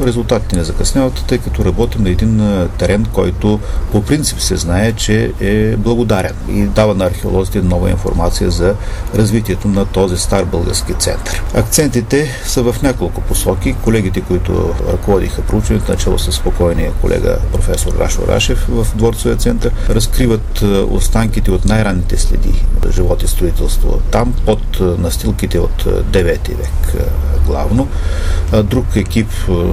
резултатите не закъсняват, тъй като работим на един терен, който по принцип се знае, че е благодарен и дава на археолозите нова информация за развитието на този стар български център. Акцентите са в няколко посоки. Колегите, които ръководиха проучването, начало с спокойния колега професор Рашо Рашев в Дворцовия център, разкриват останките от най-ранните следи на живот и строителство там, под настилките от 9 век главно. Друг екип,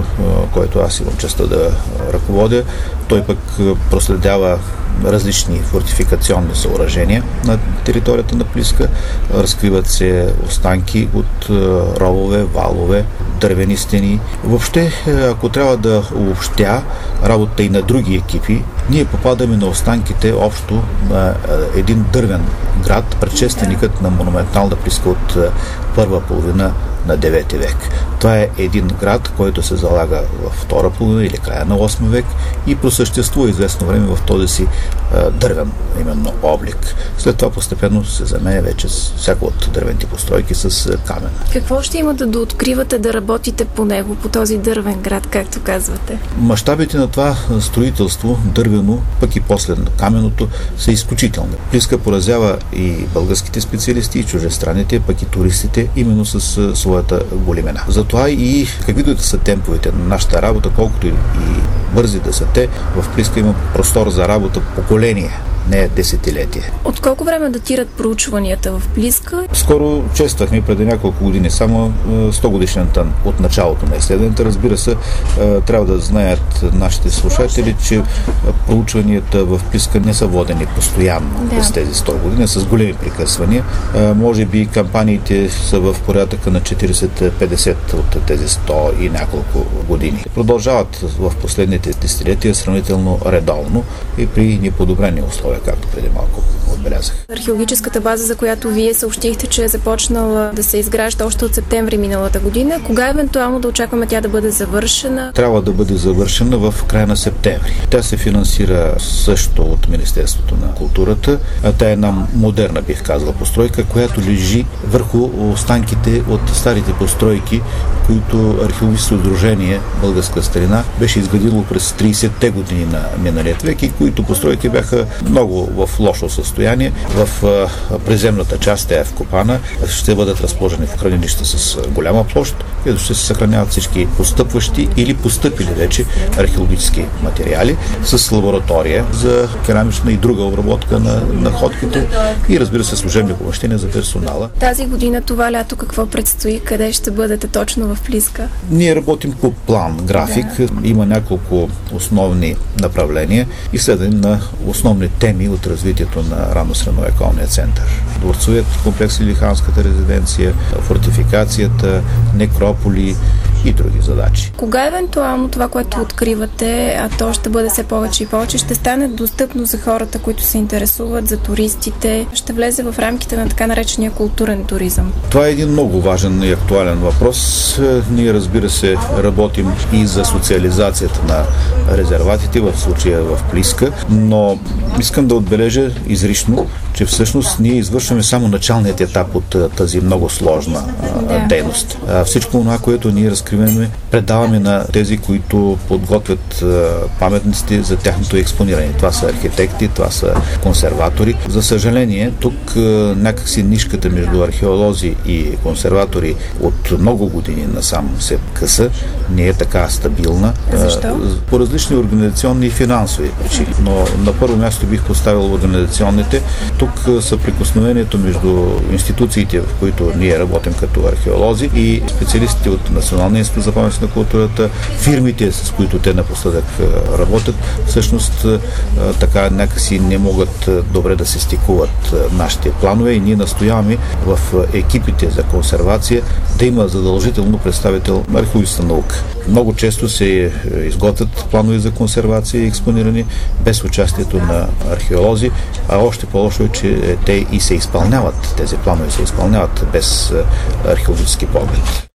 който аз имам честа да ръководя, той пък проследява различни фортификационни съоръжения на територията на Плиска. Разкриват се останки от ровове, валове, дървени стени. Въобще, ако трябва да обобщя работа и на други екипи, ние попадаме на останките общо на един дървен град, предшественикът на монументална Плиска от първа половина на 9 век. Това е един град, който се залага във втора половина или края на 8 век и просъществува известно време в този си дървен именно облик. След това постепенно се заменя вече с всяко от дървените постройки с камен. Какво ще имате да откривате, да работите по него, по този дървен град, както казвате? Мащабите на това строителство, дървено, пък и после на каменното, са изключителни. Плиска поразява и българските специалисти, и чуждестранните, пък и туристите, именно с своята големина. Затова и каквито да са темповете на нашата работа, колкото и бързи да са те, в Плиска има простор за работа поколение, не десетилетие. От колко време датират проучванията в Плиска? Скоро чествахме преди няколко години само 100 годишната от началото на изследването. Разбира се, трябва да знаят нашите слушатели, че проучванията в Плиска не са водени постоянно през тези 100 години, с големи прекъсвания. Може би кампаниите са в порядъка на 40-50 от тези 100 и няколко години. Продължават в последните десетилетия сравнително редовно и при неподобрени условия, както преди малко отбелязах. Археологическата база, за която вие съобщихте, че е започнала да се изгражда още от септември миналата година, кога евентуално да очакваме тя да бъде завършена? Трябва да бъде завършена в края на септември. Тя се финансира също от Министерството на културата. Тя е една модерна, бих казала, постройка, която лежи върху останките от старите постройки, които археологическо сдружение Българска старина беше изградило през 30-те години на миналият век и които постройки бяха много в лошо състояние. В приземната част, тя е вкопана, ще бъдат разположени в хранилища с голяма площ, където ще се съхраняват всички постъпващи или постъпили вече археологически материали с лаборатория за керамична и друга обработка на находките и, разбира се, служебни помещения за персонала. Тази година, това лято, какво предстои? Къде ще бъдете точно в Плиска? Ние работим по план, график. Има няколко основни направления и следване на основни теми от развитието на ранно-средновековния център. Дворцовият комплекс или ханската резиденция, фортификацията, некрополи и други задачи. Кога евентуално това, което откривате, а то ще бъде все повече и повече, ще стане достъпно за хората, които се интересуват, за туристите, ще влезе в рамките на така наречения културен туризъм? Това е един много важен и актуален въпрос. Ние, разбира се, работим и за социализацията на резерватите, в случая в Плиска, но искам да отбележа изрично, че всъщност ние извършваме само началният етап от тази много сложна дейност. Всичко това, което ние разкриваме, предаваме на тези, които подготвят паметниците за тяхното експониране. Това са архитекти, това са консерватори. За съжаление, тук някакси нишката между археолози и консерватори от много години насам се къса, не е така стабилна. Защо? По различни организационни и финансови причини. Но на първо място бих поставил организационните. Тук съприкосновението между институциите, в които ние работим като археолози и специалистите от Националния институт за памет на културата, фирмите, с които те напоследък работят, всъщност така някакси не могат добре да се стикуват нашите планове и ние настояваме в екипите за консервация да има задължително представител на археологическата наука. Много често се изготвят планове за консервация и експониране без участието на археолози, а още по-лошо е, че те и се изпълняват, тези планове се изпълняват без археологически поглед.